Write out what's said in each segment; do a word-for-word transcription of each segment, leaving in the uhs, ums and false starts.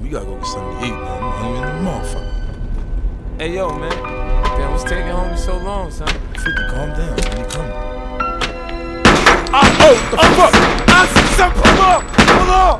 We gotta go get something to eat, man. I'm hungry in the motherfucker. Hey, yo, man. Damn, what's taking homie so long, son? fifty, calm down. When you coming? Ah, oh, the oh, fuck! I see something. Pull up! Pull up!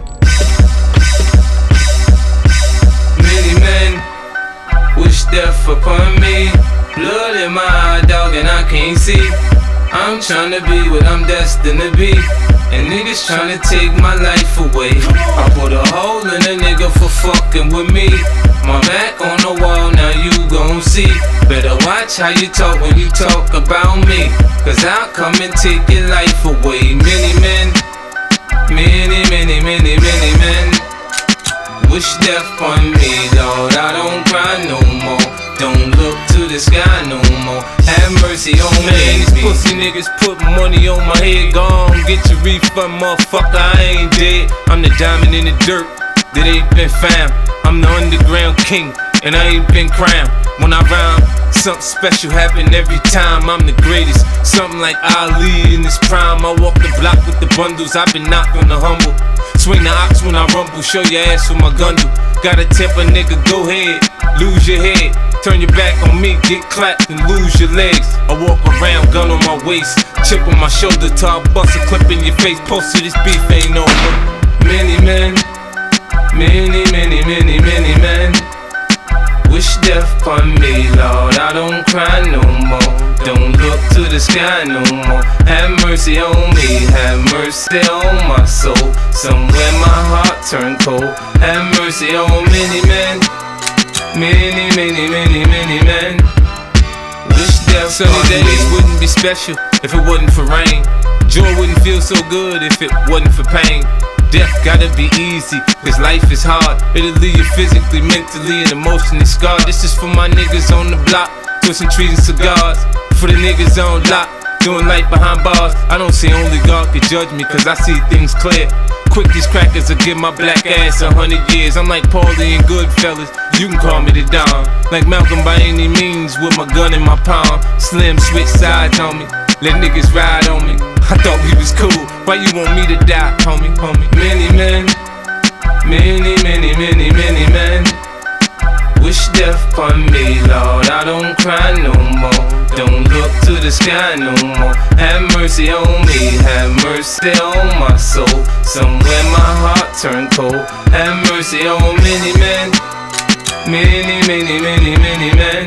Many men wish death upon me. Blood in my eye, dog, and I can't see. I'm tryna be what I'm destined to be, and niggas tryna take my life away. I put a hole in a nigga for fucking with me. My back on the wall, now you gon' see. Better watch how you talk when you talk about me, cause I'll come and take your life away. Many men, many, many, many, many men wish death on me, Lord. I don't cry no more. Don't look to the sky no more. Have mercy on me. Man, these pussy niggas put money on my head. Gone, get your refund, motherfucker. I ain't dead. I'm the diamond in the dirt that ain't been found. I'm the underground king, and I ain't been crowned. When I rhyme, something special happen every time. I'm the greatest, something like Ali in his prime. I walk the block with the bundles. I've been knocked on the humble. Swing the ox when I rumble. Show your ass with my gun do. Gotta tip a nigga, go ahead, lose your head. Turn your back on me, get clapped and lose your legs. I walk around, gun on my waist, chip on my shoulder, till I bust a clip in your face. Post to this beef ain't over. Many men, many, many, many, many men wish death upon me, Lord. I don't cry no more. Don't look to the sky no more. Have mercy on me, have mercy on my soul. Somewhere my heart turned cold. Have mercy on many men, many, many, many, many men wish death upon me. Sunny days wouldn't be special if it wasn't for rain. Joy wouldn't feel so good if it wasn't for pain. Death gotta be easy, cause life is hard. It'll leave you physically, mentally, and emotionally scarred. This is for my niggas on the block, twisting trees and cigars. For the niggas on lock, doing life behind bars. I don't say only God can judge me, cause I see things clear. Quick, these crackers will give my black ass a hundred years. I'm like Paulie and Goodfellas, you can call me the Don. Like Malcolm by any means, with my gun in my palm. Slim switch sides on me, let niggas ride on me. I thought we was cool, why you want me to die, homie, homie? Many men, many, many, many, many men wish death upon me, Lord. I don't cry no more. Don't look to the sky no more. Have mercy on me, have mercy on my soul. Somewhere my heart turned cold. Have mercy on many men, many, many, many, many men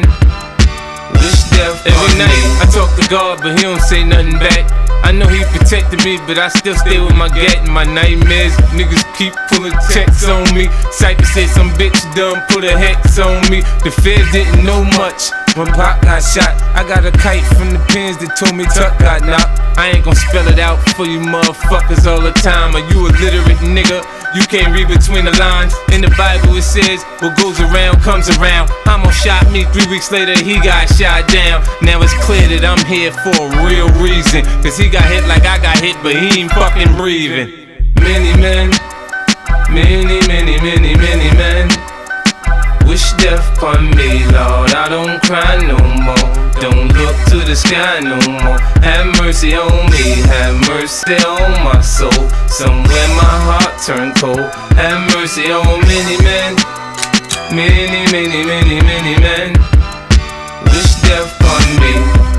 wish death upon me. Every night I talk to God, but he don't say nothing back. I know he protected me, but I still stay with my gat and my nightmares. Niggas keep pulling checks on me. Cypher said some bitch done put a hex on me. The feds didn't know much when Pac got shot. I got a kite from the pins that told me Tuck got knocked. I ain't gon' spell it out for you motherfuckers all the time. Are you illiterate nigga? You can't read between the lines. In the Bible it says, what goes around comes around. Hamo shot me, three weeks later he got shot down. Now it's clear that I'm here for a real reason, cause he got hit like I got hit, but he ain't fucking breathing. Many men, many, many, many, many men wish death upon me, Lord. I don't cry no more. Don't look to the sky no more. Have mercy on me, have mercy on my soul. Somewhere my heart turned cold. Have mercy on many men, many, many, many, many men wish death upon me.